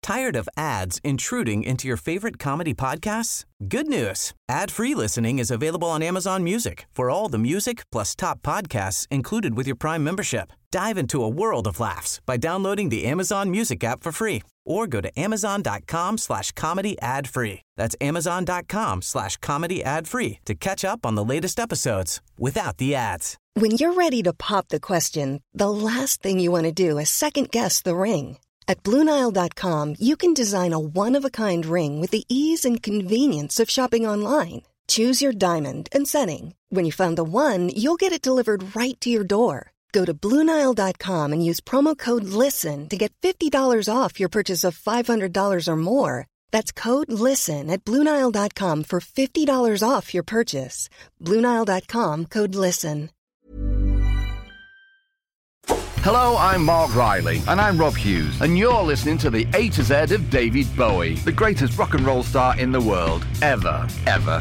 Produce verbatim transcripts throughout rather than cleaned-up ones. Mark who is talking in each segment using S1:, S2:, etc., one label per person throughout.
S1: Tired of ads intruding into your favorite comedy podcasts? Good news. Ad-free listening is available on Amazon Music for all the music plus top podcasts included with your Prime membership. Dive into a world of laughs by downloading the Amazon Music app for free or go to amazon.com slash comedy ad free. That's amazon.com slash comedy ad free to catch up on the latest episodes without the ads.
S2: When you're ready to pop the question, the last thing you want to do is second guess the ring. At Blue Nile dot com, you can design a one-of-a-kind ring with the ease and convenience of shopping online. Choose your diamond and setting. When you find the one, you'll get it delivered right to your door. Go to Blue Nile dot com and use promo code LISTEN to get fifty dollars off your purchase of five hundred dollars or more. That's code LISTEN at Blue Nile dot com for fifty dollars off your purchase. Blue Nile dot com, code LISTEN.
S3: Hello, I'm Mark Riley.
S4: And I'm Rob Hughes.
S3: And you're listening to the A to Z of David Bowie.
S4: The greatest rock and roll star in the world.
S3: Ever.
S4: Ever.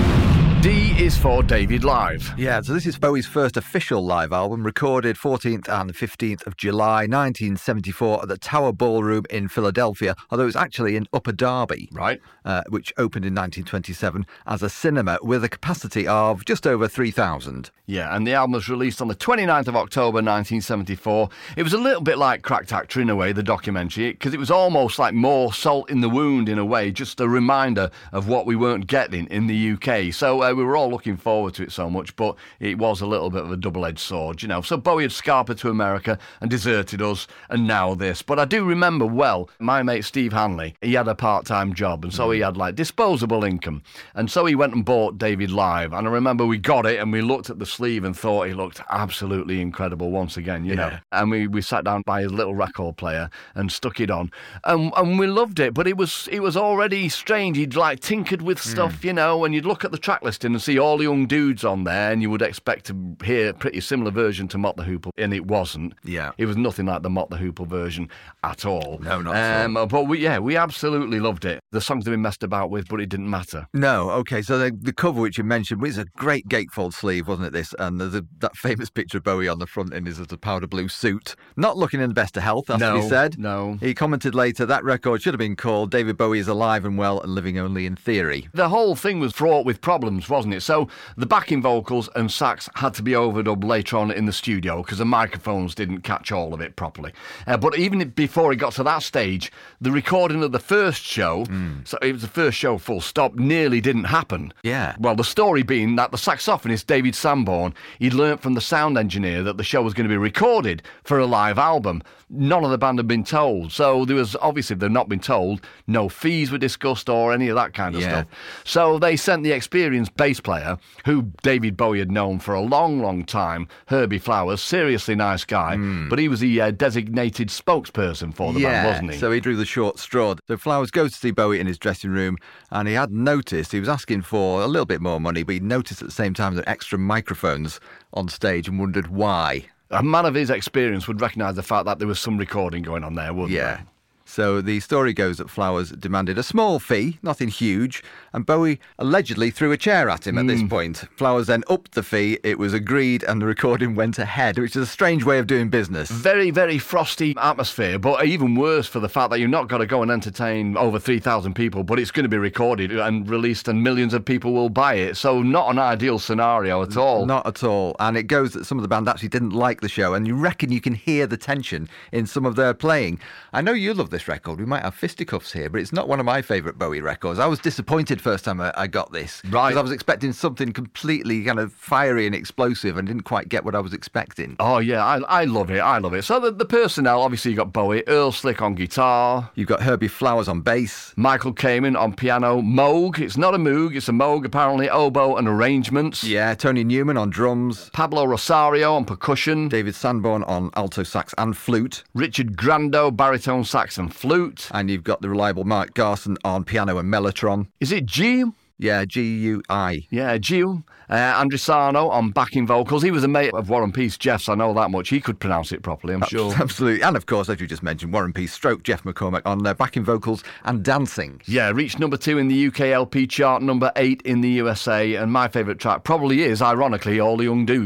S3: D is for David Live.
S4: Yeah, so this is Bowie's first official live album, recorded fourteenth and fifteenth of July nineteen seventy-four at the Tower Ballroom in Philadelphia, although it was actually in Upper Darby,
S3: right,
S4: uh, which opened in nineteen twenty-seven as a cinema with a capacity of just over three thousand.
S3: Yeah, and the album was released on the twenty-ninth of October nineteen seventy-four. It was a little bit like Cracked Actor in a way, the documentary, because it was almost like more salt in the wound in a way, just a reminder of what we weren't getting in the U K. So uh, we were all looking forward to it so much, but it was a little bit of a double-edged sword, you know. So Bowie had scarpered to America and deserted us, and now this. But I do remember well, my mate Steve Hanley, he had a part-time job, and so he had like disposable income, and so he went and bought David Live, and I remember we got it and we looked at the sleeve and thought he looked absolutely incredible once again, you yeah. know. And we, we sat down by his little record player and stuck it on, and and we loved it. But it was it was already strange. He'd like tinkered with stuff, mm. you know, and you'd look at the track listing and see all the young dudes on there, and you would expect to hear a pretty similar version to Mott the Hoople, and it wasn't.
S4: Yeah,
S3: it was nothing like the Mott the Hoople version at all.
S4: No, not at
S3: um,
S4: all.
S3: But we, yeah, we absolutely loved it. The songs have been messed about with, but it didn't matter.
S4: No, okay. So the, the cover which you mentioned was a great gatefold sleeve, wasn't it? This and there's a, that famous picture of Bowie on the front in his little powder blue suit, not looking in the best of health. Has
S3: no,
S4: to be said.
S3: No,
S4: he commented later that record should have been called "David Bowie is alive and well and living only in theory."
S3: The whole thing was fraught with problems, wasn't it? So the backing vocals and sax had to be overdubbed later on in the studio because the microphones didn't catch all of it properly. Uh, but even before it got to that stage, the recording of the first show, mm. so it was the first show full stop, nearly didn't happen.
S4: Yeah.
S3: Well, the story being that the saxophonist David Sanborn, he'd learnt from the sound engineer that the show was going to be recorded for a live album. None of the band had been told. So there was, obviously, if they'd not been told, no fees were discussed or any of that kind of
S4: yeah.
S3: stuff. So they sent the experienced bass player, who David Bowie had known for a long, long time, Herbie Flowers, seriously nice guy, mm. but he was the uh, designated spokesperson for the
S4: yeah,
S3: band, wasn't he?
S4: So he drew the short straw. So Flowers goes to see Bowie in his dressing room, and he had noticed, he was asking for a little bit more money, but he noticed at the same time that extra microphones on stage and wondered why.
S3: A man of his experience would recognise the fact that there was some recording going on there, wouldn't
S4: yeah.
S3: there?
S4: So the story goes that Flowers demanded a small fee, nothing huge, and Bowie allegedly threw a chair at him at mm. this point. Flowers then upped the fee, it was agreed, and the recording went ahead, which is a strange way of doing business.
S3: Very, very frosty atmosphere, but even worse for the fact that you've not got to go and entertain over three thousand people, but it's going to be recorded and released and millions of people will buy it. So not an ideal scenario at all.
S4: Not at all. And it goes that some of the band actually didn't like the show, and you reckon you can hear the tension in some of their playing. I know you love this record. We might have fisticuffs here, but it's not one of my favourite Bowie records. I was disappointed first time I, I got this.
S3: Right.
S4: Because I was expecting something completely kind of fiery and explosive and didn't quite get what I was expecting.
S3: Oh, yeah, I, I love it. I love it. So the, the personnel, obviously you got Bowie, Earl Slick on guitar.
S4: You've got Herbie Flowers on bass.
S3: Michael Kamen on piano. Moog. It's not a Moog, it's a Moog, apparently. Oboe and arrangements.
S4: Yeah, Tony Newman on drums.
S3: Pablo Rosario on percussion.
S4: David Sanborn on alto sax and flute.
S3: Richard Grando, baritone sax and flute.
S4: And you've got the reliable Mark Garson on piano and mellotron.
S3: Is it G?
S4: Yeah, G U I.
S3: Yeah, Gio. Uh, Andrisano on backing vocals. He was a mate of War and Peace Jeff's, I know that much. He could pronounce it properly, I'm sure.
S4: Absolutely. And of course, as you just mentioned, War and Peace stroke Jeff McCormack on their backing vocals and dancing.
S3: Yeah, reached number two in the U K L P chart, number eight in the U S A. And my favourite track probably is, ironically, All the Young Dudes.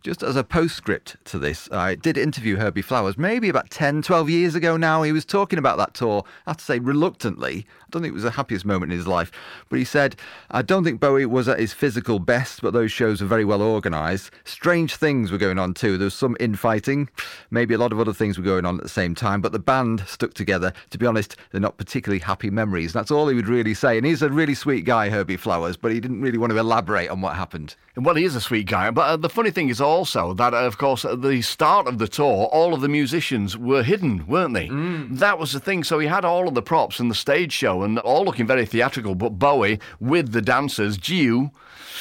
S4: Just as a postscript to this, I did interview Herbie Flowers maybe about ten, twelve years ago now. He was talking about that tour, I have to say reluctantly. I don't think it was the happiest moment in his life. But he said, I don't think Bowie was at his physical best, but those shows were very well organised. Strange things were going on too. There was some infighting. Maybe a lot of other things were going on at the same time. But the band stuck together. To be honest, they're not particularly happy memories. That's all he would really say. And he's a really sweet guy, Herbie Flowers, but he didn't really want to elaborate on what happened.
S3: Well, he is a sweet guy. But uh, the funny thing is also that, uh, of course, at the start of the tour, all of the musicians were hidden, weren't they? Mm. That was the thing. So he had all of the props and the stage show and all looking very theatrical. But Bowie, with the dancers, Giu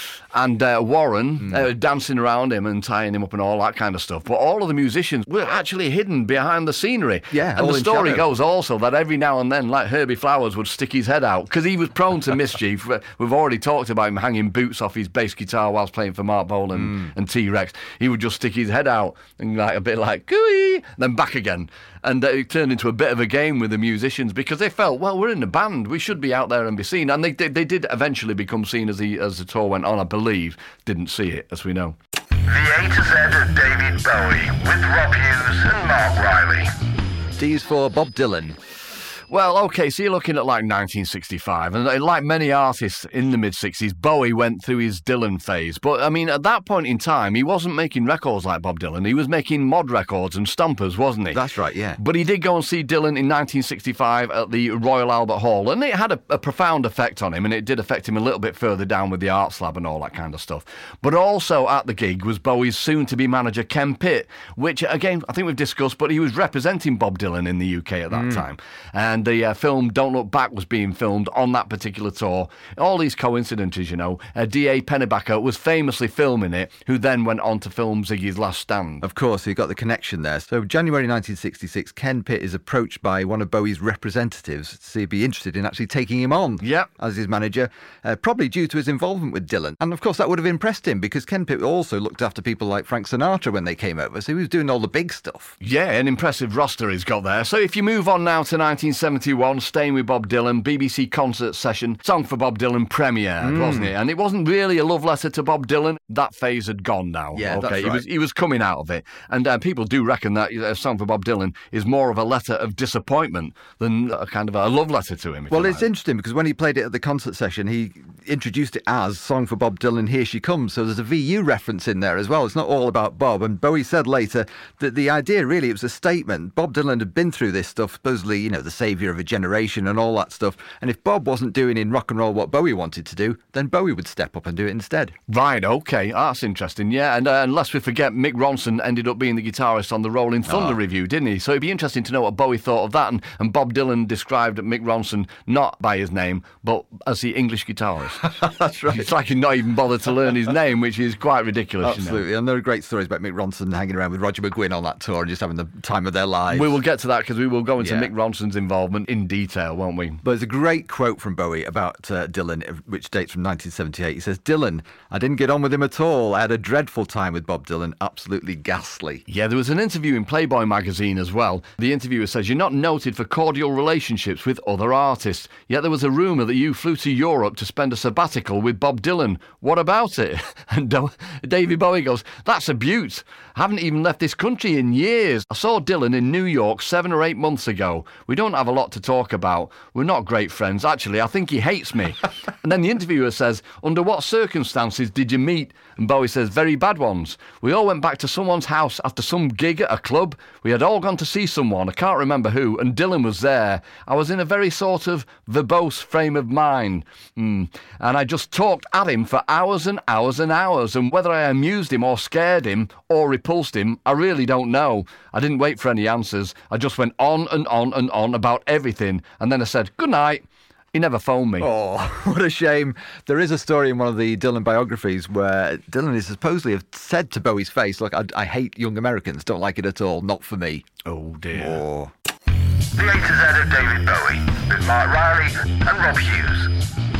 S3: and uh, Warren mm. uh, dancing around him and tying him up and all that kind of stuff. But all of the musicians were actually hidden behind the scenery.
S4: Yeah,
S3: and the story
S4: shadow.
S3: goes also that every now and then, like Herbie Flowers would stick his head out because he was prone to mischief. We've already talked about him hanging boots off his bass guitar whilst playing for Mark Bolan mm. and T-Rex. He would just stick his head out and like a bit like gooey, then back again. And uh, it turned into a bit of a game with the musicians because they felt, well, we're in a band, we should be out there and be seen. And they they, they did eventually become seen as the as the tour went on. I believe didn't see it, as we know.
S5: The A to Z of David Bowie with Rob Hughes and Mark Riley.
S4: D's for Bob Dylan.
S3: Well, OK, so you're looking at like nineteen sixty-five, and like many artists in the mid-sixties, Bowie went through his Dylan phase. But, I mean, at that point in time, he wasn't making records like Bob Dylan. He was making mod records and stompers, wasn't he?
S4: That's right, yeah.
S3: But he did go and see Dylan in nineteen sixty-five at the Royal Albert Hall, and it had a, a profound effect on him, and it did affect him a little bit further down with the Arts Lab and all that kind of stuff. But also at the gig was Bowie's soon-to-be manager, Ken Pitt, which, again, I think we've discussed, but he was representing Bob Dylan in the U K at that mm. time. And the uh, film Don't Look Back was being filmed on that particular tour. All these coincidences, you know. Uh, D A Pennebaker was famously filming it, who then went on to film Ziggy's Last Stand.
S4: Of course, you got the connection there. So January nineteen sixty-six, Ken Pitt is approached by one of Bowie's representatives to see if he'd be interested in actually taking him on
S3: yep.
S4: as his manager, uh, probably due to his involvement with Dylan. And of course, that would have impressed him because Ken Pitt also looked after people like Frank Sinatra when they came over, so he was doing all the big stuff.
S3: Yeah, an impressive roster he's got there. So if you move on now to nineteen seventy-one, staying with Bob Dylan, B B C concert session, Song for Bob Dylan premiered, mm. wasn't it? And it wasn't really a love letter to Bob Dylan. That phase had gone now.
S4: Yeah,
S3: okay,
S4: that's right.
S3: He was, he was coming out of it. And uh, people do reckon that a Song for Bob Dylan is more of a letter of disappointment than a kind of a love letter to him.
S4: Well, it's like. interesting because when he played it at the concert session, he introduced it as Song for Bob Dylan, Here She Comes. So there's a V U reference in there as well. It's not all about Bob. And Bowie said later that the idea really, it was a statement. Bob Dylan had been through this stuff, supposedly, you know, the saviour of a generation and all that stuff. And if Bob wasn't doing in rock and roll what Bowie wanted to do, then Bowie would step up and do it instead.
S3: Right, OK. That's interesting, yeah. And uh, unless we forget, Mick Ronson ended up being the guitarist on the Rolling Thunder oh. review, didn't he? So it'd be interesting to know what Bowie thought of that. And, and Bob Dylan described Mick Ronson not by his name, but as the English guitarist.
S4: That's right.
S3: It's like he not even bothered to learn his name, which is quite ridiculous.
S4: Absolutely.
S3: You know?
S4: And there are great stories about Mick Ronson hanging around with Roger McGuinn on that tour and just having the time of their lives.
S3: We will get to that because we will go into
S4: yeah.
S3: Mick Ronson's involvement in detail, won't we?
S4: But there's a great quote from Bowie about uh, Dylan, which dates from nineteen seventy-eight. He says, Dylan, I didn't get on with him at all. I had a dreadful time with Bob Dylan. Absolutely ghastly.
S3: Yeah, there was an interview in Playboy magazine as well. The interviewer says, you're not noted for cordial relationships with other artists, yet there was a rumour that you flew to Europe to spend a sabbatical with Bob Dylan. What about it? And David Bowie goes, that's a beaut. I haven't even left this country in years. I saw Dylan in New York seven or eight months ago. We don't have a lot to talk about. We're not great friends. Actually, I think he hates me. And then the interviewer says, under what circumstances did you meet? And Bowie says, very bad ones. We all went back to someone's house after some gig at a club. We had all gone to see someone, I can't remember who, and Dylan was there. I was in a very sort of verbose frame of mind. Mm. And I just talked at him for hours and hours and hours, and whether I amused him or scared him or repulsed him, I really don't know. I didn't wait for any answers. I just went on and on and on about everything, and then I said, good night. He never phoned me.
S4: Oh, what a shame. There is a story in one of the Dylan biographies where Dylan is supposedly have said to Bowie's face, look, I, I hate young Americans, don't like it at all, not for me.
S3: Oh, dear.
S4: Oh.
S5: The A to Z of David Bowie with Mark Riley and Rob Hughes.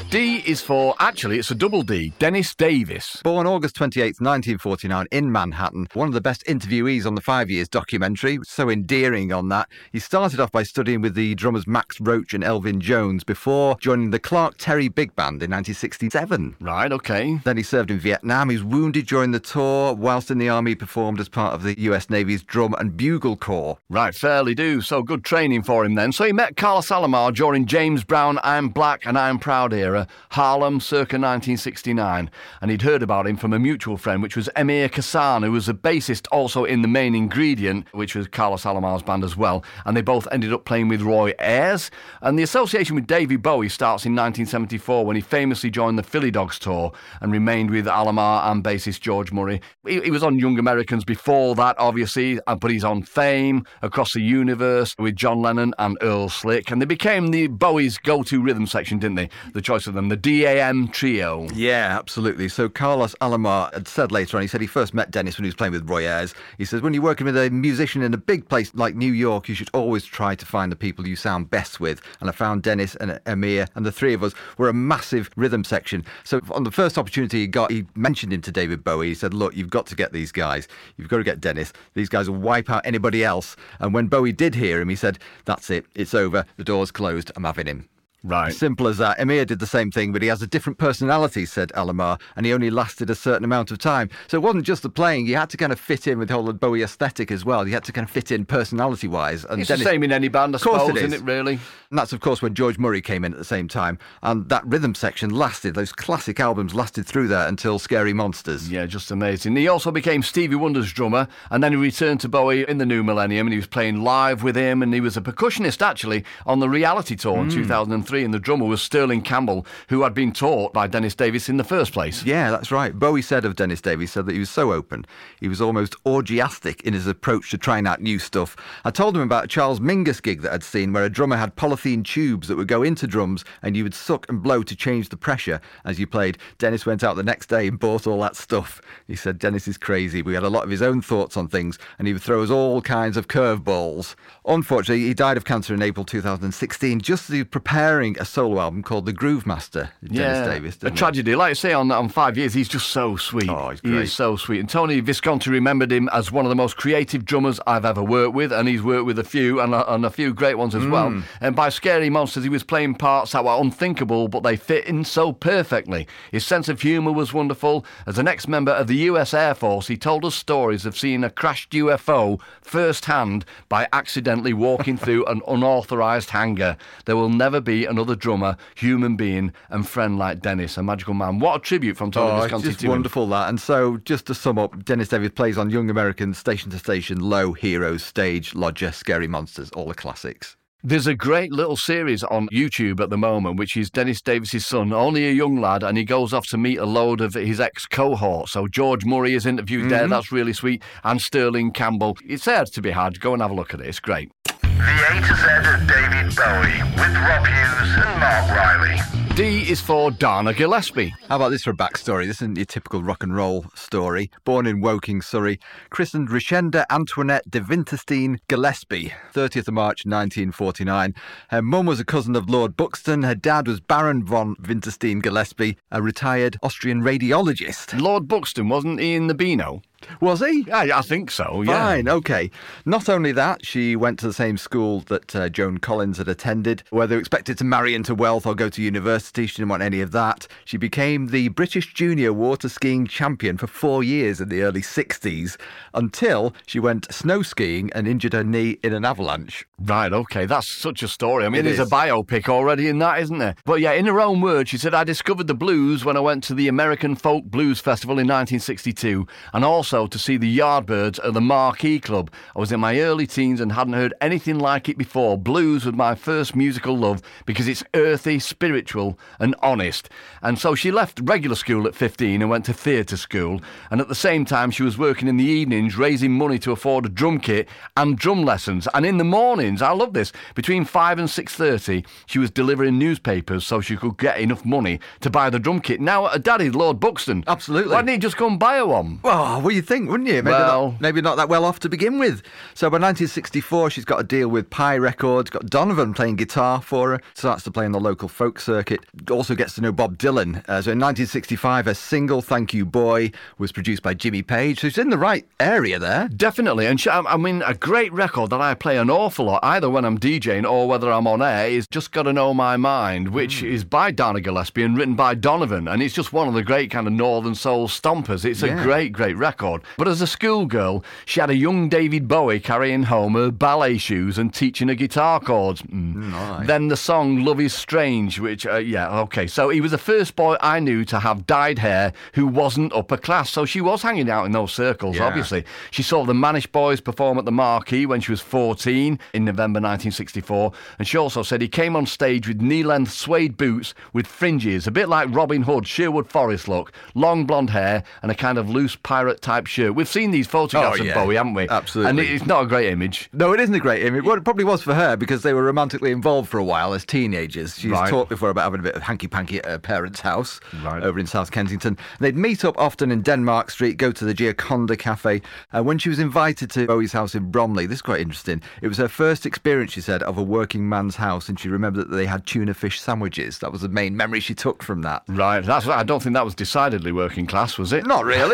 S3: D is for, actually, it's a double D, Dennis Davis.
S4: Born August twenty-eighth, nineteen forty-nine in Manhattan, one of the best interviewees on the Five Years documentary, so endearing on that. He started off by studying with the drummers Max Roach and Elvin Jones before joining the Clark Terry Big Band in nineteen sixty-seven.
S3: Right, OK.
S4: Then he served in Vietnam. He was wounded during the tour. Whilst in the army, he performed as part of the U S Navy's Drum and Bugle Corps.
S3: Right, fairly do. So good training for him then. So he met Carlos Alomar during James Brown, I'm Black and I'm Proud era, Harlem, circa nineteen sixty-nine. And he'd heard about him from a mutual friend, which was Emir Kassan, who was a bassist also in The Main Ingredient, which was Carlos Alomar's band as well. And they both ended up playing with Roy Ayers. And the association with David Bowie starts in nineteen seventy-four when he famously joined the Philly Dogs tour and remained with Alomar and bassist George Murray. He, he was on Young Americans before that, obviously, but he's on Fame, Across the Universe with John Lennon and Earl Slick. And they became the Bowie's go-to rhythm section, didn't they? The choice of them, the D A M Trio.
S4: Yeah, absolutely. So Carlos Alomar had said later on, he said he first met Dennis when he was playing with Roy Ayers. He says, when you're working with a musician in a big place like New York, you should always try to find the people you sound best with. And I found Dennis and Emir, and the three of us were a massive rhythm section. So on the first opportunity he got, he mentioned him to David Bowie. He said, look, you've got to get these guys. You've got to get Dennis. These guys will wipe out anybody else. And when Bowie did hear him, he said, that's it. It's over. The door's closed. I'm having him.
S3: Right.
S4: Simple as that. Emir did the same thing, but he has a different personality, said Alomar, and he only lasted a certain amount of time. So it wasn't just the playing. You had to kind of fit in with the whole Bowie aesthetic as well. You had to kind of fit in personality-wise. And
S3: it's
S4: Dennis,
S3: the same in any band, I suppose,
S4: it is.
S3: isn't it, really?
S4: And that's, of course, when George Murray came in at the same time. And that rhythm section lasted, those classic albums lasted through there until Scary Monsters.
S3: Yeah, just amazing. He also became Stevie Wonder's drummer, and then he returned to Bowie in the new millennium, and he was playing live with him, and he was a percussionist, actually, on the Reality Tour in mm. two thousand three, and the drummer was Sterling Campbell, who had been taught by Dennis Davis in the first place.
S4: Yeah, that's right. Bowie said of Dennis Davis, said that he was so open. He was almost orgiastic in his approach to trying out new stuff. I told him about a Charles Mingus gig that I'd seen where a drummer had polythene tubes that would go into drums and you would suck and blow to change the pressure as you played. Dennis went out the next day and bought all that stuff. He said, Dennis is crazy. We had a lot of his own thoughts on things and he would throw us all kinds of curveballs. Unfortunately, he died of cancer in April two thousand sixteen, just as he was preparing a solo album called The Groove Master, Dennis
S3: yeah,
S4: Davis.
S3: A tragedy. Like I say, on, on Five Years, he's just so sweet.
S4: Oh, he's great.
S3: He is so sweet. And Tony Visconti remembered him as one of the most creative drummers I've ever worked with, and he's worked with a few, and a, and a few great ones as mm. well. And by Scary Monsters, he was playing parts that were unthinkable, but they fit in so perfectly. His sense of humour was wonderful. As an ex-member of the U S Air Force, he told us stories of seeing a crashed U F O firsthand by accidentally walking through an unauthorised hangar. There will never be another drummer, human being and friend like Dennis, a magical man. What a tribute from Tony
S4: oh,
S3: Visconti
S4: it's just
S3: to
S4: wonderful
S3: him.
S4: That. And so, just to sum up, Dennis Davis plays on Young Americans, Station to Station, Low, Heroes, Stage, Lodger, Scary Monsters, all the classics.
S3: There's a great little series on YouTube at the moment, which is Dennis Davis's son, only a young lad, and he goes off to meet a load of his ex-cohorts. So George Murray is interviewed mm-hmm. there, that's really sweet, and Sterling Campbell. It's there to be had. Go and have a look at it, it's great.
S5: The A to Z of David Bowie with Rob Hughes and Mark Riley.
S3: D is for Dana Gillespie.
S4: How about this for a backstory? This isn't your typical rock and roll story. Born in Woking, Surrey, christened Richenda Antoinette de Winterstein Gillespie, thirtieth of March nineteen forty-nine. Her mum was a cousin of Lord Buxton. Her dad was Baron von Winterstein Gillespie, a retired Austrian radiologist.
S3: Lord Buxton, wasn't he in the Beano?
S4: Was he?
S3: Yeah, I think so, yeah.
S4: Fine, OK. Not only that, she went to the same school that uh, Joan Collins had attended, where they were expected to marry into wealth or go to university. She didn't want any of that. She became the British junior water skiing champion for four years in the early sixties, until she went snow skiing and injured her knee in an avalanche.
S3: Right, OK, that's such a story. I mean,
S4: It
S3: there's
S4: is.
S3: a biopic already in that, isn't there? But yeah, in her own words, she said, I discovered the blues when I went to the American Folk Blues Festival in nineteen sixty-two, and also to see the Yardbirds at the Marquee Club. I was in my early teens and hadn't heard anything like it before. Blues was my first musical love because it's earthy, spiritual and honest. And so she left regular school at fifteen and went to theatre school, and at the same time she was working in the evenings raising money to afford a drum kit and drum lessons. And in the mornings, I love this, between five and six thirty she was delivering newspapers so she could get enough money to buy the drum kit. Now her daddy, Lord Buxton,
S4: Absolutely.
S3: why didn't he just go and buy her one?
S4: Oh, well, you'd think, wouldn't you? Maybe,
S3: Well-
S4: not, maybe not that well off to begin with. So by nineteen sixty-four, she's got a deal with Pye Records, got Donovan playing guitar for her, starts to play on the local folk circuit, also gets to know Bob Dylan. Uh, so in nineteen sixty-five, her single, Thank You Boy, was produced by Jimmy Page. So she's in the right area there.
S3: Definitely, and she, I mean, a great record that I play an awful lot, either when I'm DJing or whether I'm on air, is Just Gotta Know My Mind, which mm. is by Dana Gillespie and written by Donovan, and it's just one of the great kind of Northern Soul stompers. It's
S4: Yeah.
S3: a great, great record. But as a schoolgirl, she had a young David Bowie carrying home her ballet shoes and teaching her guitar chords. Mm.
S4: Nice.
S3: Then the song Love Is Strange, which, uh, yeah, okay. So he was the first boy I knew to have dyed hair who wasn't upper class, so she was hanging out in those circles,
S4: Yeah.
S3: obviously. She saw the Manish Boys perform at the Marquee when she was fourteen in November nineteen sixty-four, and she also said he came on stage with knee-length suede boots with fringes, a bit like Robin Hood, Sherwood Forest look, long blonde hair and a kind of loose pirate-type shirt. We've seen these photographs
S4: Oh,
S3: of
S4: yeah.
S3: Bowie, haven't we?
S4: Absolutely.
S3: And it's not a great image.
S4: No, it isn't a great image. Well, it probably was for her because they were romantically involved for a while as teenagers. She's
S3: Right.
S4: talked before about having a bit of hanky-panky at her parents' house
S3: Right.
S4: over in South Kensington. They'd meet up often in Denmark Street, go to the Gioconda Cafe. Uh, when she was invited to Bowie's house in Bromley, this is quite interesting, it was her first experience, she said, of a working man's house, and she remembered that they had tuna fish sandwiches. That was the main memory she took from that.
S3: Right, that's. I don't think that was decidedly working class, was it?
S4: Not really.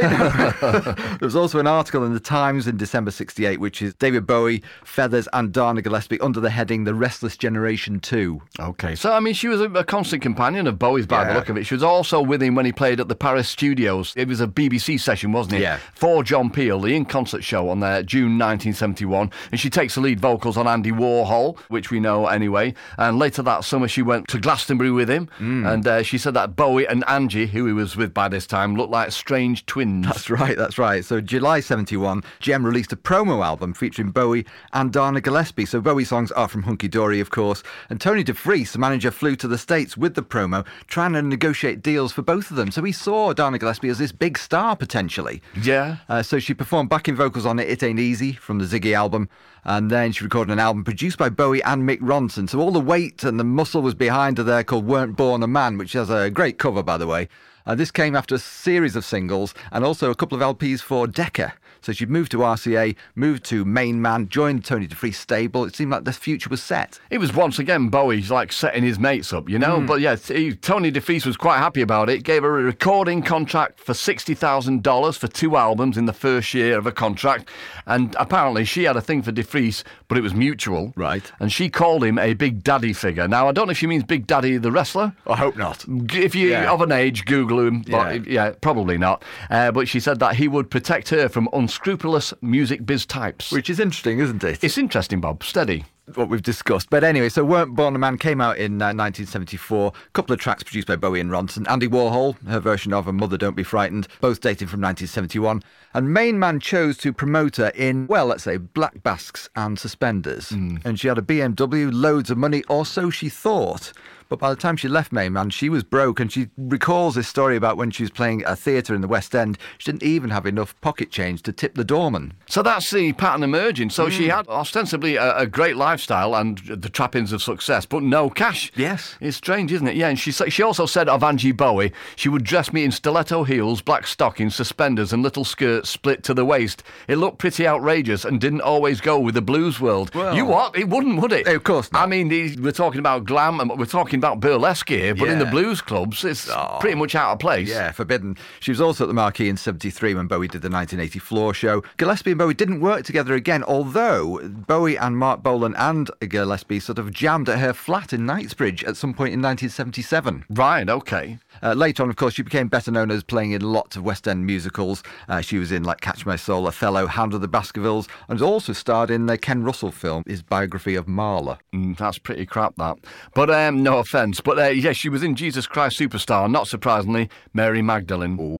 S4: There was also an article in the Times in December sixty-eight, which is David Bowie, Feathers and Dana Gillespie under the heading The Restless Generation two.
S3: Okay, so I mean, she was a, a constant companion of Bowie's by
S4: Yeah.
S3: the look of it. She was also with him when he played at the Paris studios. It was a B B C session, wasn't it?
S4: Yeah.
S3: For John Peel, the in-concert show on there, June nineteen seventy-one. And she takes the lead vocals on Andy Warhol, which we know anyway. And later that summer, she went to Glastonbury with him. Mm. And uh, she said that Bowie and Angie, who he was with by this time, looked like strange twins.
S4: That's right, that's right. So July seventy-one, Gem released a promo album featuring Bowie and Dana Gillespie. So Bowie songs are from Hunky Dory, of course. And Tony DeFries, the manager, flew to the States with the promo, trying to negotiate deals for both of them. So he saw Dana Gillespie as this big star, potentially.
S3: Yeah.
S4: Uh, so she performed backing vocals on It, It Ain't Easy from the Ziggy album. And then she recorded an album produced by Bowie and Mick Ronson. So all the weight and the muscle was behind her there, called Weren't Born a Man, which has a great cover, by the way. Uh, this came after a series of singles and also a couple of L Ps for Decca. So she'd moved to R C A, moved to Main Man, joined Tony DeFries' stable. It seemed like the future was set.
S3: It was once again Bowie's like setting his mates up, you know. Mm. But yeah, he, Tony DeFries was quite happy about it. Gave her a recording contract for sixty thousand dollars for two albums in the first year of a contract. And apparently she had a thing for DeFries, but it was mutual.
S4: Right.
S3: And she called him a Big Daddy figure. Now, I don't know if she means Big Daddy the wrestler.
S4: I hope not.
S3: If you're
S4: Yeah.
S3: of an age, Google him. But
S4: Yeah.
S3: yeah, probably not. Uh, but she said that he would protect her from unscrupulous music biz types.
S4: Which is interesting, isn't it?
S3: It's interesting, Bob. Steady.
S4: What we've discussed. But anyway, so Weren't Born a Man came out in uh, nineteen seventy-four. A couple of tracks produced by Bowie and Ronson. Andy Warhol, her version of A Mother Don't Be Frightened, both dating from nineteen seventy-one. And Main Man chose to promote her in, well, let's say, black basques and suspenders. Mm. And she had a B M W, loads of money, or so she thought. But by the time she left Main Man, she was broke, and she recalls this story about when she was playing a theatre in the West End, she didn't even have enough pocket change to tip the doorman.
S3: So that's the pattern emerging. So mm. she had ostensibly a, a great lifestyle and the trappings of success, but no cash.
S4: Yes.
S3: It's strange, isn't it? Yeah, and she she also said of Angie Bowie, she would dress me in stiletto heels, black stockings, suspenders and little skirts split to the waist. It looked pretty outrageous and didn't always go with the blues world. Well, you what? It wouldn't, would it?
S4: Of course not.
S3: I mean, these, we're talking about glam and we're talking about burlesque here, but
S4: yeah.
S3: in the blues clubs, it's oh. pretty much out of place.
S4: Yeah, forbidden. She was also at the Marquee in seventy-three when Bowie did the nineteen eighty floor show. Gillespie and Bowie didn't work together again, although Bowie and Mark Bolan and Gillespie sort of jammed at her flat in Knightsbridge at some point in nineteen seventy-seven.
S3: Right, okay.
S4: Uh, later on, of course, she became better known as playing in lots of West End musicals. Uh, she was in, like, Catch My Soul, Othello, Hound of the Baskervilles, and also starred in the Ken Russell film, his biography of Marla.
S3: Mm, that's pretty crap, that. But, um, no offence. But, uh, yes, she was in Jesus Christ Superstar, not surprisingly, Mary Magdalene. Ooh.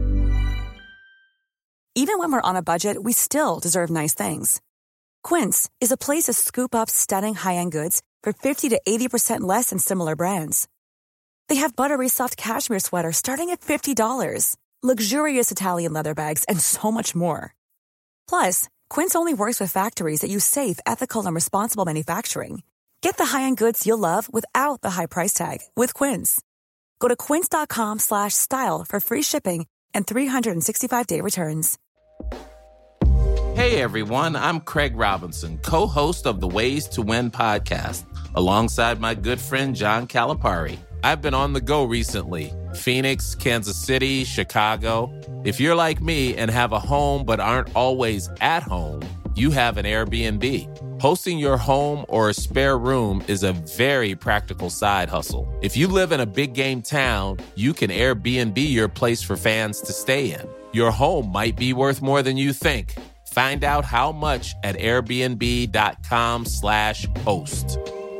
S6: Even when we're on a budget, we still deserve nice things. Quince is a place to scoop up stunning high-end goods for fifty to eighty percent less than similar brands. They have buttery soft cashmere sweaters starting at fifty dollars, luxurious Italian leather bags, and so much more. Plus, Quince only works with factories that use safe, ethical, and responsible manufacturing. Get the high-end goods you'll love without the high price tag with Quince. Go to quince.com slash style for free shipping and three sixty-five day returns.
S7: Hey everyone, I'm Craig Robinson, co-host of the Ways to Win podcast, alongside my good friend John Calipari. I've been on the go recently. Phoenix, Kansas City, Chicago. If you're like me and have a home but aren't always at home, you have an Airbnb. Hosting your home or a spare room is a very practical side hustle. If you live in a big game town, you can Airbnb your place for fans to stay in. Your home might be worth more than you think. Find out how much at airbnb.com slash host.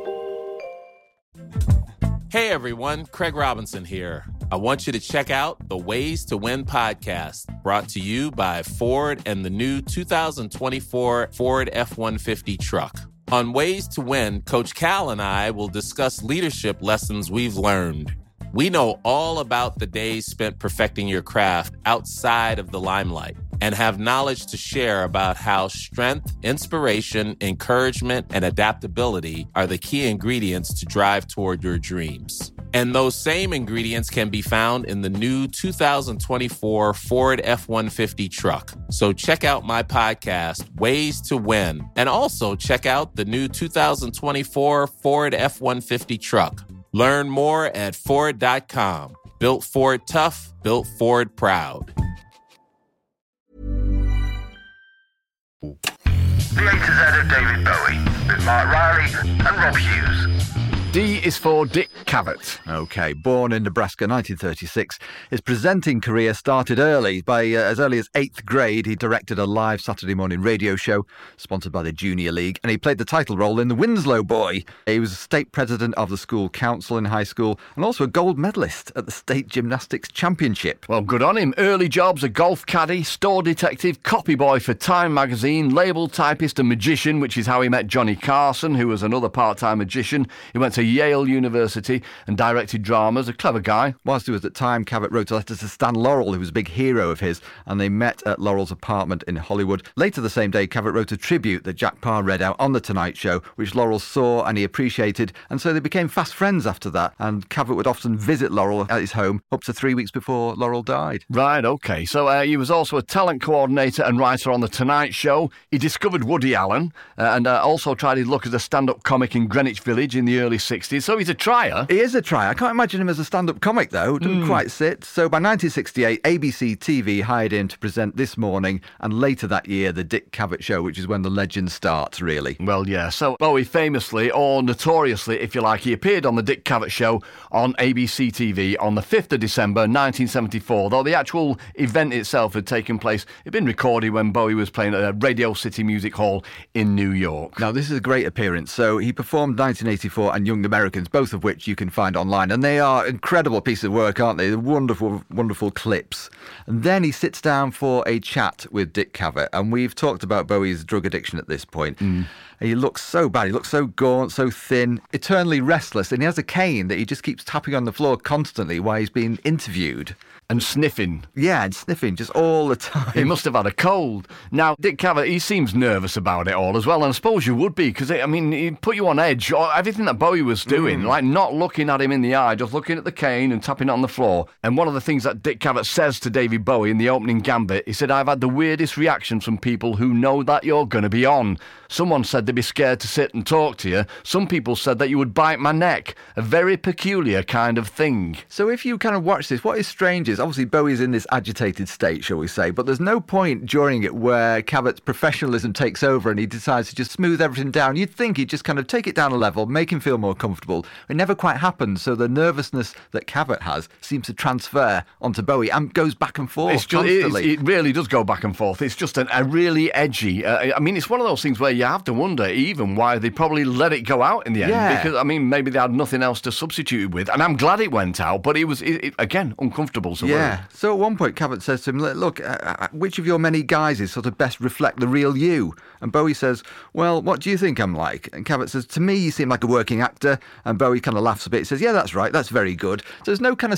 S7: Hey everyone, Craig Robinson here. I want you to check out the Ways to Win podcast, brought to you by Ford and the new two thousand twenty-four Ford F one fifty truck. On Ways to Win, Coach Cal and I will discuss leadership lessons we've learned. We know all about the days spent perfecting your craft outside of the limelight and have knowledge to share about how strength, inspiration, encouragement, and adaptability are the key ingredients to drive toward your dreams. And those same ingredients can be found in the new two thousand twenty-four Ford F one fifty truck. So check out my podcast, Ways to Win, and also check out the new two thousand twenty-four Ford F one fifty truck. Learn more at Ford dot com. Built Ford tough, built Ford proud.
S5: The A to Z of David Bowie with Mark Riley and Rob Hughes.
S3: D is for Dick Cavett.
S4: OK, born in Nebraska, nineteen thirty-six. His presenting career started early. By uh, as early as eighth grade, he directed a live Saturday morning radio show sponsored by the Junior League, and he played the title role in The Winslow Boy. He was a state president of the school council in high school and also a gold medalist at the state gymnastics championship.
S3: Well, good on him. Early jobs, a golf caddy, store detective, copy boy for Time magazine, label typist and magician, which is how he met Johnny Carson, who was another part-time magician. He went to Yale University and directed dramas. A clever guy.
S4: Whilst he was at Time, Cavett wrote a letter to Stan Laurel, who was a big hero of his, and they met at Laurel's apartment in Hollywood. Later the same day, Cavett wrote a tribute that Jack Parr read out on The Tonight Show, which Laurel saw and he appreciated, and so they became fast friends after that, and Cavett would often visit Laurel at his home up to three weeks before Laurel died.
S3: Right, OK. So uh, he was also a talent coordinator and writer on The Tonight Show. He discovered Woody Allen uh, and uh, also tried his luck as a stand-up comic in Greenwich Village in the early sixties. So he's a trier.
S4: He is a trier. I can't imagine him as a stand-up comic, though. Doesn't mm. quite sit. So by nineteen sixty-eight, A B C T V hired him to present This Morning, and later that year, The Dick Cavett Show, which is when the legend starts, really.
S3: Well, yeah. So Bowie famously, or notoriously, if you like, he appeared on The Dick Cavett Show on A B C T V on the fifth of December, nineteen seventy-four, though the actual event itself had taken place. It had been recorded when Bowie was playing at Radio City Music Hall in New York.
S4: Now, this is a great appearance. So he performed nineteen eighty-four and Young Americans, both of which you can find online, and they are incredible pieces of work, aren't they? They're wonderful, wonderful clips. And then he sits down for a chat with Dick Cavett, and we've talked about Bowie's drug addiction at this point. Mm. He looks so bad. He looks so gaunt, so thin, eternally restless, and he has a cane that he just keeps tapping on the floor constantly while he's being interviewed.
S3: And sniffing.
S4: Yeah, and sniffing just all the time.
S3: He must have had a cold. Now, Dick Cavett, he seems nervous about it all as well, and I suppose you would be, because, I mean, he'd put you on edge. Everything that Bowie was doing, mm. like not looking at him in the eye, just looking at the cane and tapping it on the floor. And one of the things that Dick Cavett says to David Bowie in the opening gambit, he said, "I've had the weirdest reactions from people who know that you're going to be on. Someone said they'd be scared to sit and talk to you. Some people said that you would bite my neck. A very peculiar kind of thing."
S4: So if you kind of watch this, what is strange is obviously Bowie's in this agitated state, shall we say, but there's no point during it where Cavett's professionalism takes over and he decides to just smooth everything down. You'd think he'd just kind of take it down a level, make him feel more comfortable. It never quite happens, so the nervousness that Cavett has seems to transfer onto Bowie and goes back and forth
S3: it's just,
S4: constantly.
S3: It, it really does go back and forth. It's just an, a really edgy... Uh, I mean, it's one of those things where you have to wonder even why they probably let it go out in the end.
S4: Yeah.
S3: Because, I mean, maybe they had nothing else to substitute it with. And I'm glad it went out, but it was, it, it, again, uncomfortable. So
S4: yeah. Worried. So at one point, Cavett says to him, look, uh, which of your many guises sort of best reflect the real you? And Bowie says, well, what do you think I'm like? And Cavett says, to me, you seem like a working actor. And Bowie kind of laughs a bit. He says, yeah, that's right. That's very good. So there's no kind of set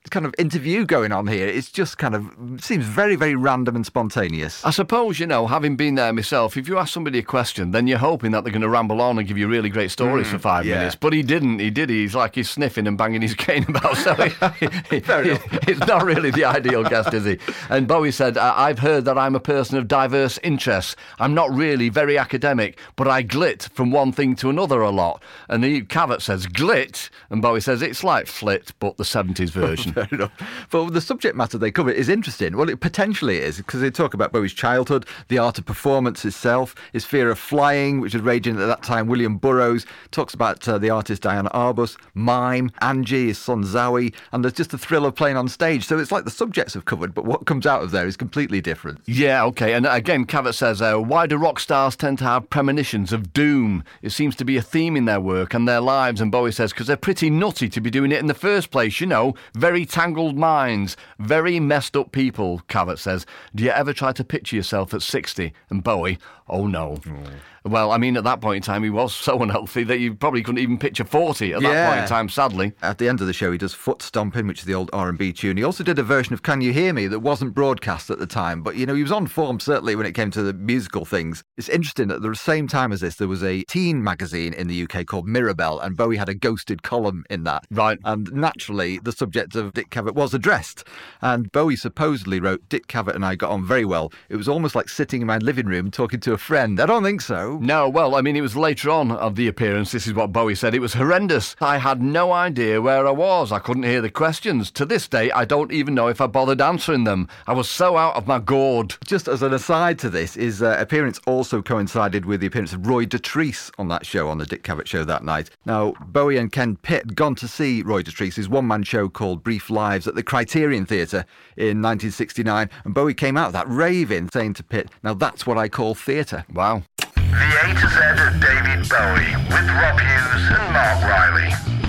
S4: kind of interview going on here. It's just kind of seems very, very random and spontaneous.
S3: I suppose, you know, having been there myself, if you ask somebody a question, then you're hoping that they're going to ramble on and give you really great stories mm, for five
S4: yeah.
S3: minutes. But he didn't. He did. He's like he's sniffing and banging his cane about. So he, he, he, he's not really the ideal guest, is he? And Bowie said, I've heard that I'm a person of diverse interests. I'm not really very academic, but I glit from one thing to another a lot. And he, Cavett says, glit? And Bowie says, it's like flit, but the seventies version.
S4: Fair enough. But the subject matter they cover is interesting. Well, it potentially is, because they talk about Bowie's childhood, the art of performance itself, his fear of flying, which was raging at that time. William Burroughs talks about uh, the artist Diana Arbus, Mime, Angie, his son Zowie, and there's just the thrill of playing on stage. So it's like the subjects have covered, but what comes out of there is completely different.
S3: Yeah, OK. And again, Cavett says, uh, why do rock stars tend to have premonitions of doom? It seems to be a theme in their work and their lives. And Bowie says, because they're pretty nutty to be doing it in the first place, you know, very tangled minds, very messed up people, Cavett says. Do you ever try to picture yourself at sixty? And Bowie, oh no. Mm. Well, I mean, at that point in time, he was so unhealthy that you probably couldn't even picture forty at
S4: yeah.
S3: that point in time, sadly.
S4: At the end of the show, he does Foot Stomping, which is the old R and B tune. He also did a version of Can You Hear Me that wasn't broadcast at the time, but, you know, he was on form, certainly, when it came to the musical things. It's interesting that at the same time as this, there was a teen magazine in the U K called Mirabelle, and Bowie had a ghosted column in that.
S3: Right.
S4: And naturally, the subject of Dick Cavett was addressed. And Bowie supposedly wrote, Dick Cavett and I got on very well. It was almost like sitting in my living room talking to a friend. I don't think so.
S3: No, well, I mean, it was later on of the appearance. This is what Bowie said. It was horrendous. I had no idea where I was. I couldn't hear the questions. To this day, I don't even know if I bothered answering them. I was so out of my gourd.
S4: Just as an aside to this, his uh, appearance also coincided with the appearance of Roy Dotrice on that show, on the Dick Cavett show that night. Now, Bowie and Ken Pitt had gone to see Roy Dotrice's one-man show called Brief Lives at the Criterion Theatre in nineteen sixty-nine, and Bowie came out of that raving, saying to Pitt, now that's what I call theatre.
S3: Wow.
S5: The A to Z of David Bowie with Rob Hughes and Mark Riley.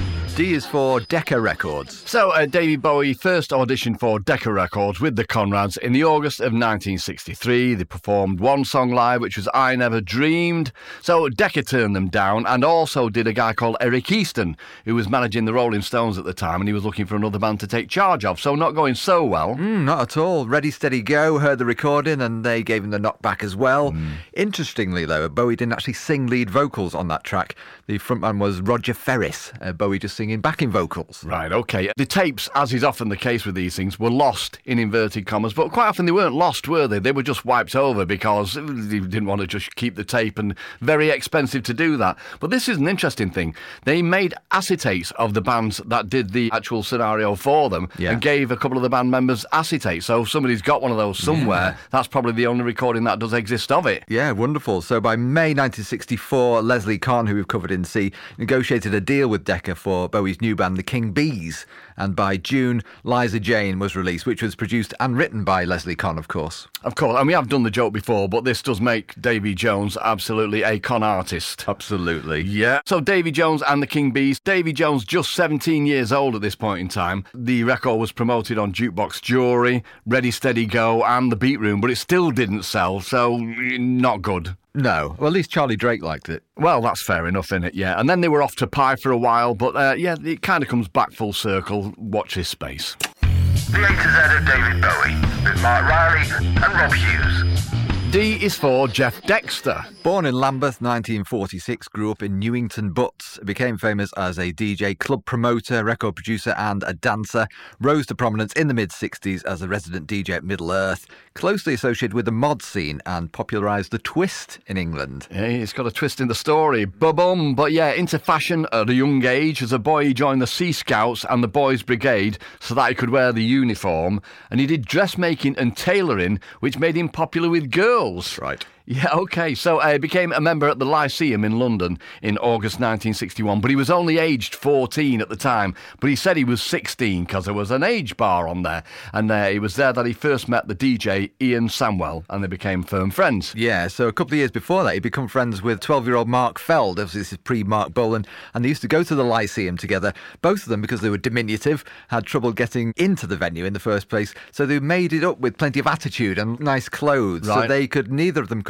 S4: D is for Decca Records.
S3: So, uh, David Bowie first auditioned for Decca Records with the Conrads in the August of nineteen sixty-three. They performed one song live, which was I Never Dreamed. So, Decca turned them down, and also did a guy called Eric Easton, who was managing the Rolling Stones at the time, and he was looking for another band to take charge of. So, not going so well.
S4: Mm, not at all. Ready, Steady, Go, heard the recording, and they gave him the knockback as well. Mm. Interestingly, though, Bowie didn't actually sing lead vocals on that track. The frontman was Roger Ferris. Uh, Bowie just singing backing vocals.
S3: Right, OK. The tapes, as is often the case with these things, were lost in inverted commas, but quite often they weren't lost, were they? They were just wiped over because they didn't want to just keep the tape, and very expensive to do that. But this is an interesting thing. They made acetates of the bands that did the actual scenario for them, yeah. and gave a couple of the band members acetates. So if somebody's got one of those somewhere, yeah. that's probably the only recording that does exist of it.
S4: Yeah, wonderful. So by May nineteen sixty-four, Leslie Kahn, who we've covered in C, negotiated a deal with Decca for Bowie's new band, the King Bees. And by June, Liza Jane was released, which was produced and written by Leslie Kahn, of course.
S3: Of course, and we have done the joke before, but this does make Davy Jones absolutely a con artist.
S4: Absolutely.
S3: Yeah. So Davy Jones and the King Bees. Davy Jones, just seventeen years old at this point in time. The record was promoted on Jukebox Jewelry, Ready, Steady, Go, and The Beat Room, but it still didn't sell, so not good.
S4: No. Well, at least Charlie Drake liked it.
S3: Well, that's fair enough, innit? Yeah. And then they were off to Pie for a while, but uh, yeah, it kind of comes back full circle. Watch this space.
S5: The A to Z of David Bowie with Mark Riley and Rob Hughes.
S3: D is for Jeff Dexter.
S4: Born in Lambeth, nineteen forty-six, grew up in Newington Butts, became famous as a D J, club promoter, record producer and a dancer, rose to prominence in the mid-sixties as a resident D J at Middle-earth, closely associated with the mod scene and popularised the twist in England.
S3: Yeah, it's got a twist in the story. Ba-bum. But yeah, into fashion at a young age. As a boy, he joined the Sea Scouts and the Boys Brigade so that he could wear the uniform, and he did dressmaking and tailoring, which made him popular with girls.
S4: Right.
S3: Yeah, OK. So uh, he became a member at the Lyceum in London in August nineteen sixty-one, but he was only aged fourteen at the time. But he said he was sixteen because there was an age bar on there. And uh, it was there that he first met the D J, Ian Samwell, and they became firm friends.
S4: Yeah, so a couple of years before that, he'd become friends with twelve-year-old Mark Feld. Obviously, this is pre-Mark Bolan. And they used to go to the Lyceum together. Both of them, because they were diminutive, had trouble getting into the venue in the first place. So they made it up with plenty of attitude and nice clothes.
S3: Right.
S4: So they could, neither of them could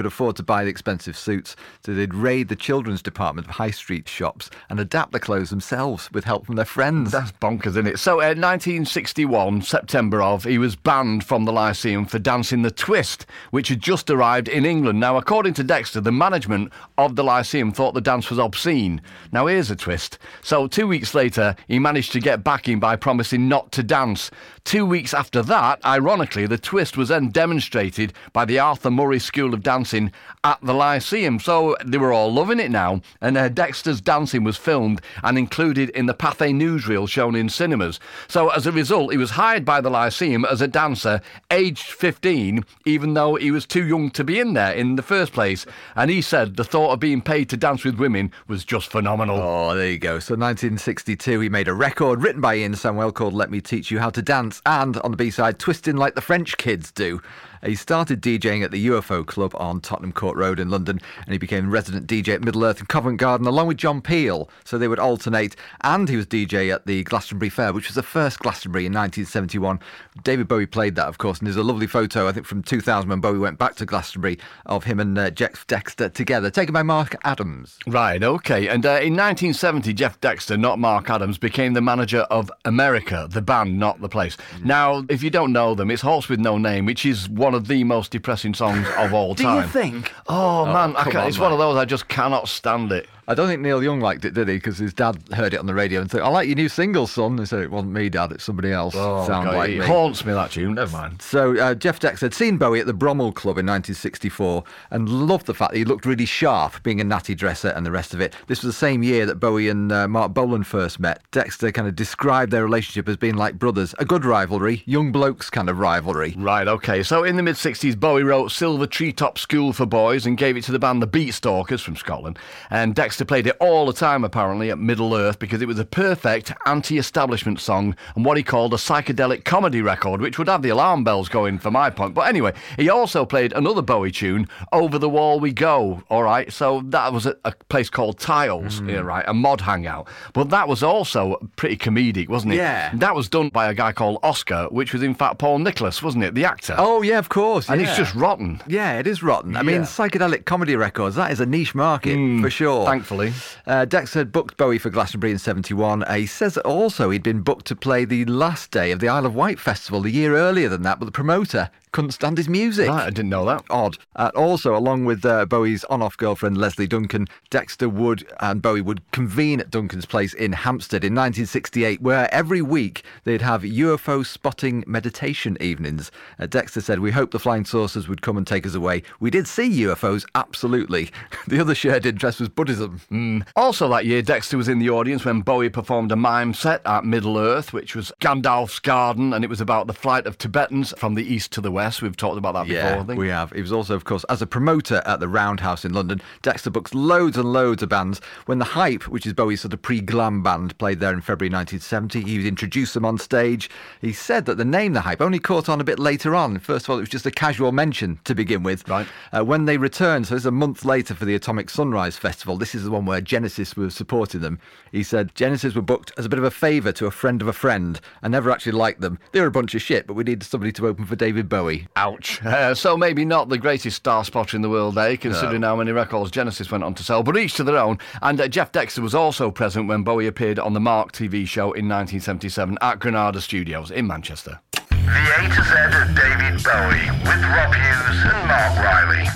S4: could afford to buy the expensive suits, so they'd raid the children's department of high street shops and adapt the clothes themselves with help from their friends.
S3: That's bonkers, isn't it? So, in uh, nineteen sixty-one, September of, he was banned from the Lyceum for dancing the twist, which had just arrived in England. Now, according to Dexter, the management of the Lyceum thought the dance was obscene. Now, here's a twist. So, two weeks later, he managed to get backing by promising not to dance. Two weeks after that, ironically, the twist was then demonstrated by the Arthur Murray School of Dancing at the Lyceum. So they were all loving it now. And uh, Dexter's dancing was filmed and included in the Pathé newsreel shown in cinemas. So as a result, he was hired by the Lyceum as a dancer, aged fifteen, even though he was too young to be in there in the first place. And he said the thought of being paid to dance with women was just phenomenal.
S4: Oh, there you go. So nineteen sixty-two, he made a record written by Ian Samuel called Let Me Teach You How to Dance, and on the B-side, Twisting Like the French Kids Do. He started DJing at the U F O Club on Tottenham Court Road in London, and he became resident D J at Middle-earth and Covent Garden along with John Peel. So they would alternate, and he was D J at the Glastonbury Fair, which was the first Glastonbury in nineteen seventy-one. David Bowie played that, of course, and there's a lovely photo, I think, from two thousand when Bowie went back to Glastonbury of him and uh, Jeff Dexter together, taken by Mark Adams.
S3: Right, OK. And uh, in nineteen seventy, Jeff Dexter, not Mark Adams, became the manager of America, the band, not the place. Mm. Now, if you don't know them, it's Horse with No Name, which is one of the most depressing songs of all time.
S4: Do you think?
S3: Oh, oh man, I
S4: come
S3: can't,
S4: on,
S3: it's
S4: man.
S3: one of those, I just cannot stand it.
S4: I don't think Neil Young liked it, did he? Because his dad heard it on the radio and said, I like your new single, son. He said, it wasn't me, Dad, it's somebody else.
S3: Oh,
S4: Sound
S3: God,
S4: like
S3: it
S4: me.
S3: haunts me, that tune, never mind.
S4: So uh, Jeff Dexter had seen Bowie at the Bromwell Club in nineteen sixty-four and loved the fact that he looked really sharp, being a natty dresser and the rest of it. This was the same year that Bowie and uh, Mark Bolan first met. Dexter kind of described their relationship as being like brothers, a good rivalry, young blokes kind of rivalry.
S3: Right, OK. So in the mid-sixties, Bowie wrote Silver Treetop School for Boys and gave it to the band The Beatstalkers from Scotland. And Dexter played it all the time, apparently, at Middle-earth because it was a perfect anti-establishment song and what he called a psychedelic comedy record, which would have the alarm bells going for my point. But anyway, he also played another Bowie tune, Over the Wall We Go, all right? So that was a, a place called Tiles, mm. yeah, right, a mod hangout. But that was also pretty comedic, wasn't it?
S4: Yeah.
S3: That was done by a guy called Oscar, which was in fact Paul Nicholas, wasn't it, the actor?
S4: Oh, yeah, of course.
S3: And
S4: yeah.
S3: it's just rotten.
S4: Yeah, it is rotten. I
S3: Yeah.
S4: mean, psychedelic comedy records, that is a niche market,
S3: Mm,
S4: for sure.
S3: Thankfully.
S4: Uh, Dexter had booked Bowie for Glastonbury in seventy-one. Uh, he says that also he'd been booked to play the last day of the Isle of Wight Festival a year earlier than that, but the promoter couldn't stand his music.
S3: Right, I didn't know that.
S4: Odd. Uh, also, along with uh, Bowie's on-off girlfriend Leslie Duncan, Dexter would and Bowie would convene at Duncan's place in Hampstead in nineteen sixty-eight, where every week they'd have U F O spotting meditation evenings. Uh, Dexter said, we hoped the flying saucers would come and take us away. We did see U F Os, absolutely. The other shared interest was Buddhism.
S3: Mm. Also that year, Dexter was in the audience when Bowie performed a mime set at Middle-earth, which was Gandalf's Garden, and it was about the flight of Tibetans from the east to the west. We've talked about that
S4: yeah,
S3: before, I think.
S4: we have. He was also, of course, as a promoter at the Roundhouse in London. Dexter books loads and loads of bands. When The Hype, which is Bowie's sort of pre-glam band, played there in February nineteen seventy, he would introduce them on stage. He said that the name The Hype only caught on a bit later on. First of all, it was just a casual mention to begin with.
S3: Right.
S4: Uh, when they returned, so this is a month later for the Atomic Sunrise Festival, this is the one where Genesis were supporting them. He said, Genesis were booked as a bit of a favour to a friend of a friend. I never actually liked them. They were a bunch of shit, but we needed somebody to open for David Bowie.
S3: Ouch. Uh, so maybe not the greatest star spotter in the world, eh, considering
S4: No.
S3: how many records Genesis went on to sell, but each to their own. And uh, Jeff Dexter was also present when Bowie appeared on the Mark T V show in nineteen seventy-seven at Granada Studios in Manchester.
S5: The A to Z of David Bowie with Rob Hughes and Mark Riley.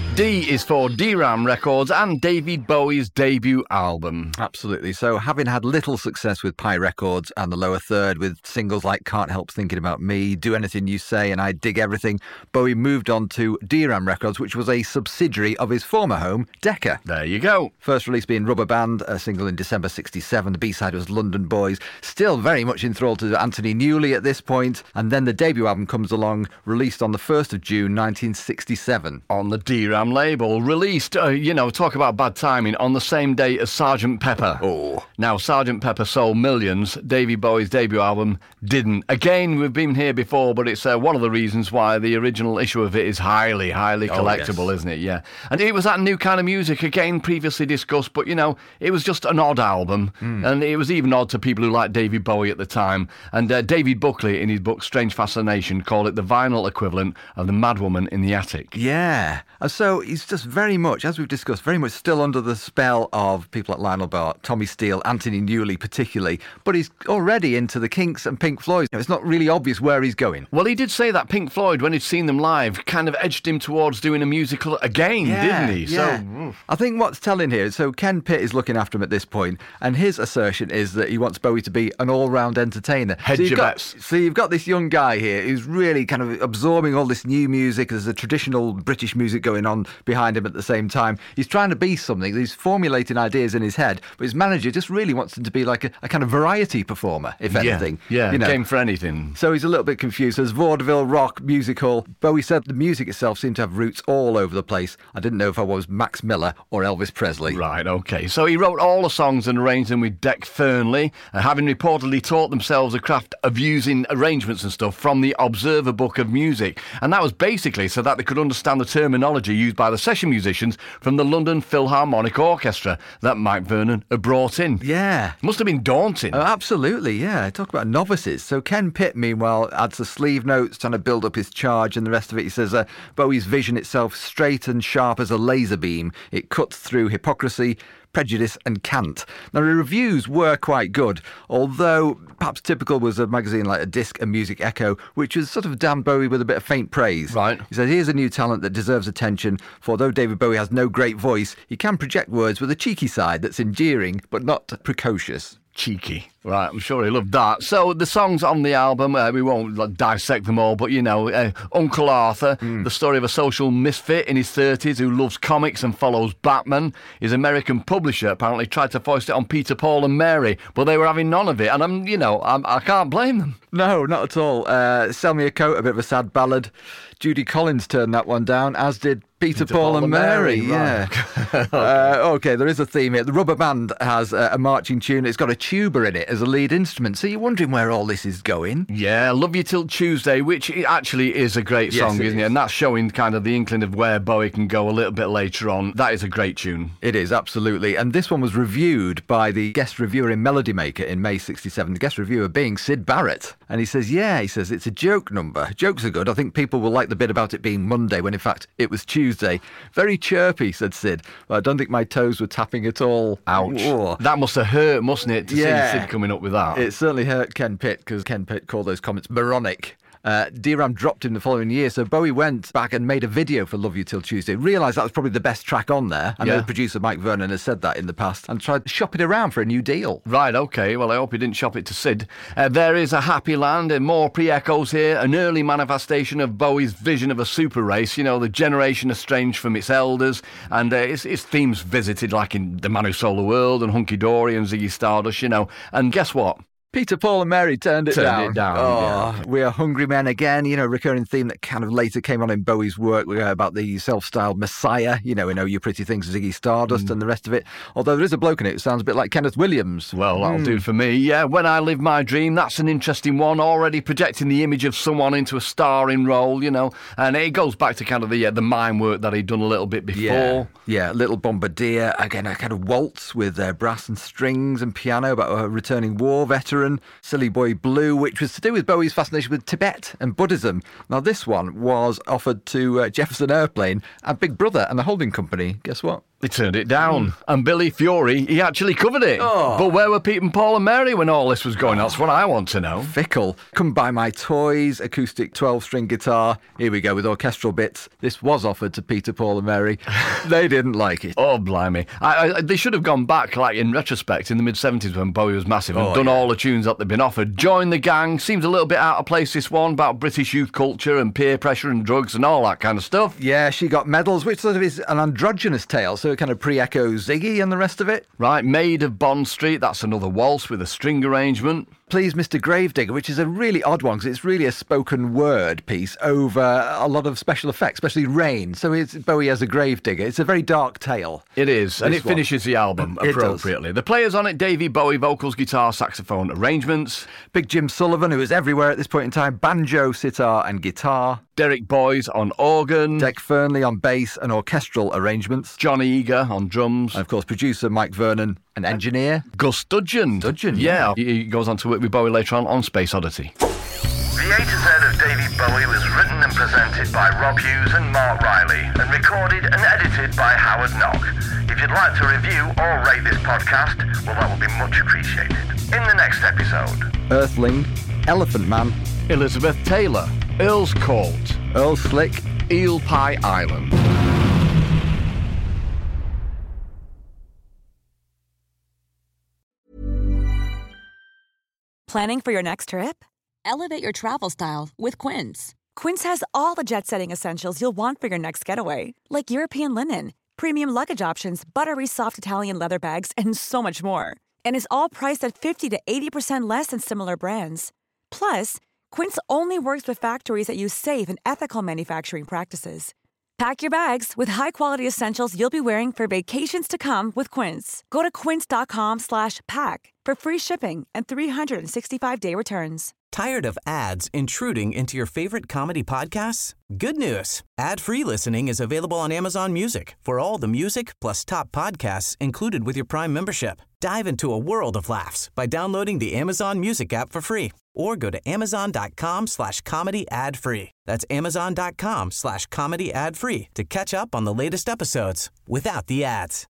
S3: D is for D-Ram Records and David Bowie's debut album.
S4: Absolutely. So, having had little success with Pie Records and the Lower Third with singles like Can't Help Thinking About Me, Do Anything You Say and I Dig Everything, Bowie moved on to D-Ram Records, which was a subsidiary of his former home, Decca.
S3: There you go.
S4: First release being Rubber Band, a single in December sixty-seven. The B-side was London Boys. Still very much enthralled to Anthony Newley at this point. And then the debut album comes along, released on the first of June nineteen sixty-seven.
S3: On the D-Ram label, released, uh, you know, talk about bad timing, on the same day as Sergeant Pepper.
S4: Oh.
S3: Now, Sergeant Pepper sold millions. David Bowie's debut album didn't. Again, we've been here before, but it's uh, one of the reasons why the original issue of it is highly, highly
S4: Oh,
S3: collectible,
S4: yes.
S3: isn't it? Yeah. And it was that new kind of music, again, previously discussed, but, you know, it was just an odd album. Mm. And it was even odd to people who liked David Bowie at the time. And uh, David Buckley, in his book Strange Fascination, called it the vinyl equivalent of the Madwoman in the Attic.
S4: Yeah. And so although he's just very much, as we've discussed, very much still under the spell of people like Lionel Bart, Tommy Steele, Anthony Newley particularly, but he's already into the Kinks and Pink Floyd. You know, it's not really obvious where he's going.
S3: Well, he did say that Pink Floyd, when he'd seen them live, kind of edged him towards doing a musical again,
S4: yeah,
S3: didn't he?
S4: Yeah.
S3: So, oof.
S4: I think what's telling here, so Ken Pitt is looking after him at this point, and his assertion is that he wants Bowie to be an all-round entertainer.
S3: Hedge
S4: so, you've
S3: your
S4: got,
S3: bets.
S4: so you've got this young guy here who's really kind of absorbing all this new music. There's a traditional British music going on behind him at the same time. He's trying to be something. He's formulating ideas in his head, but his manager just really wants him to be like a, a kind of variety performer, if anything.
S3: Yeah,
S4: you know.
S3: Game for anything.
S4: So he's a little bit confused. There's vaudeville, rock, musical. Bowie said the music itself seemed to have roots all over the place. I didn't know if I was Max Miller or Elvis Presley.
S3: Right, OK. So he wrote all the songs and arranged them with Dec Fernley, uh, having reportedly taught themselves the craft of using arrangements and stuff from the Observer Book of Music. And that was basically so that they could understand the terminology used by the session musicians from the London Philharmonic Orchestra that Mike Vernon had brought in.
S4: Yeah.
S3: Must have been daunting.
S4: Oh, absolutely, yeah. Talk about novices. So Ken Pitt, meanwhile, adds the sleeve notes, trying to build up his charge, and the rest of it. He says, uh, Bowie's vision itself, straight and sharp as a laser beam. It cuts through hypocrisy, prejudice and cant. Now, the reviews were quite good, although perhaps typical was a magazine like a Disc and Music Echo, which was sort of damned Bowie with a bit of faint praise.
S3: Right.
S4: He said, here's a new talent that deserves attention, for though David Bowie has no great voice, he can project words with a cheeky side that's endearing but not precocious.
S3: Cheeky. Right, I'm sure he loved that. So the songs on the album, uh, we won't like, dissect them all, but you know, uh, Uncle Arthur, mm. the story of a social misfit in his thirties who loves comics and follows Batman. His American publisher apparently tried to foist it on Peter, Paul and Mary, but they were having none of it, and I'm, you know, I'm, I can't blame them.
S4: No, not at all. Uh, Sell Me a Coat, a bit of a sad ballad. Judy Collins turned that one down, as did Peter, Peter Paul, Paul and Mary. Mary yeah.
S3: okay.
S4: Uh, okay, there is a theme here. The Rubber Band has uh, a marching tune. It's got a tuba in it as a lead instrument. So you're wondering where all this is going.
S3: Yeah, Love You Till Tuesday, which actually is a great song, yes, isn't it? And that's showing kind of the inkling of where Bowie can go a little bit later on. That is a great tune.
S4: It is, absolutely. And this one was reviewed by the guest reviewer in Melody Maker in May sixty-seven. The guest reviewer being Syd Barrett. And he says, yeah, he says, it's a joke number. Jokes are good. I think people will like the bit about it being Monday when in fact it was Tuesday. Very chirpy, said Syd. But I don't think my toes were tapping at all.
S3: Ouch.
S4: Whoa.
S3: That must have hurt, mustn't it, to
S4: yeah.
S3: see Syd coming up with that?
S4: It certainly hurt Ken Pitt, because Ken Pitt called those comments moronic. Uh, D RAM dropped him the following year, so Bowie went back and made a video for Love You Till Tuesday, realised that was probably the best track on there. I know
S3: yeah.
S4: the producer Mike Vernon has said that in the past, and tried to shop it around for a new deal.
S3: Right, OK, well I hope he didn't shop it to Syd. Uh, there is a Happy Land and more pre-echoes here, an early manifestation of Bowie's vision of a super race, you know, the generation estranged from its elders, and uh, its, its themes visited like in The Man Who Sold the World and Hunky Dory and Ziggy Stardust, you know, and guess what?
S4: Peter, Paul and Mary turned it
S3: turned
S4: down.
S3: It down
S4: oh,
S3: yeah.
S4: We Are Hungry Men again, you know, recurring theme that kind of later came on in Bowie's work about the self-styled Messiah, you know, in Oh You Pretty Things, Ziggy Stardust mm. and the rest of it. Although there is a bloke in it who sounds a bit like Kenneth Williams.
S3: Well, that'll
S4: mm.
S3: do for me. Yeah, When I Live My Dream, that's an interesting one, already projecting the image of someone into a starring role, you know, and it goes back to kind of the, uh, the mime work that he'd done a little bit before.
S4: Yeah, yeah. Little Bombardier, again, a kind of waltz with uh, brass and strings and piano about a returning war veteran. Silly Boy Blue, which was to do with Bowie's fascination with Tibet and Buddhism. Now, this one was offered to uh, Jefferson Airplane and Big Brother and the holding company. Guess what?
S3: They turned it down. Mm. And Billy Fury, he actually covered it.
S4: Oh.
S3: But where were Pete and Paul and Mary when all this was going on? That's what I want to know.
S4: Fickle. Come Buy My Toys, acoustic twelve-string guitar. Here we go with orchestral bits. This was offered to Peter, Paul and Mary. They didn't like it.
S3: Oh, blimey. I, I, they should have gone back, like, in retrospect, in the mid-seventies when Bowie was massive and
S4: oh,
S3: done
S4: yeah.
S3: all the tunes that they've been offered. Join the Gang seems a little bit out of place, this one, about British youth culture and peer pressure and drugs and all that kind of stuff.
S4: Yeah, She Got Medals, which sort of is an androgynous tale, so it kind of pre-echoes Ziggy and the rest of it.
S3: Right, Maid of Bond Street, that's another waltz with a string arrangement.
S4: Please Mister Gravedigger, which is a really odd one because it's really a spoken word piece over a lot of special effects, especially rain. So it's Bowie as a gravedigger. It's a very dark tale.
S3: It is, and it
S4: one.
S3: finishes the album
S4: It
S3: appropriately.
S4: does.
S3: The players on it, Davey Bowie, vocals, guitar, saxophone, arrangements.
S4: Big Jim Sullivan, who is everywhere at this point in time, banjo, sitar and guitar.
S3: Derek Boys on organ.
S4: Dec Fernley on bass and orchestral arrangements.
S3: Johnny Eager on drums.
S4: And of course, producer Mike Vernon and engineer
S3: Gus Dudgeon.
S4: Dudgeon,
S3: yeah.
S4: yeah.
S3: He goes on to work with Bowie later on on Space Oddity.
S5: The A to Z of Davey David Bowie was written and presented by Rob Hughes and Mark Riley and recorded and edited by Howard Knock. If you'd like to review or rate this podcast, well, that would be much appreciated. In the next episode,
S4: Earthling, Elephant Man,
S3: Elizabeth Taylor, Earl's Court,
S4: Earl Slick,
S3: Eel Pie Island.
S6: Planning for your next trip?
S8: Elevate your travel style with Quince.
S6: Quince has all the jet-setting essentials you'll want for your next getaway, like European linen, premium luggage options, buttery soft Italian leather bags, and so much more. And is all priced at fifty to eighty percent less than similar brands. Plus, Quince only works with factories that use safe and ethical manufacturing practices. Pack your bags with high-quality essentials you'll be wearing for vacations to come with Quince. Go to quince.com slash pack for free shipping and three sixty-five day returns.
S1: Tired of ads intruding into your favorite comedy podcasts? Good news. Ad-free listening is available on Amazon Music for all the music plus top podcasts included with your Prime membership. Dive into a world of laughs by downloading the Amazon Music app for free or go to amazon.com slash comedy ad free. That's amazon.com slash comedy ad free to catch up on the latest episodes without the ads.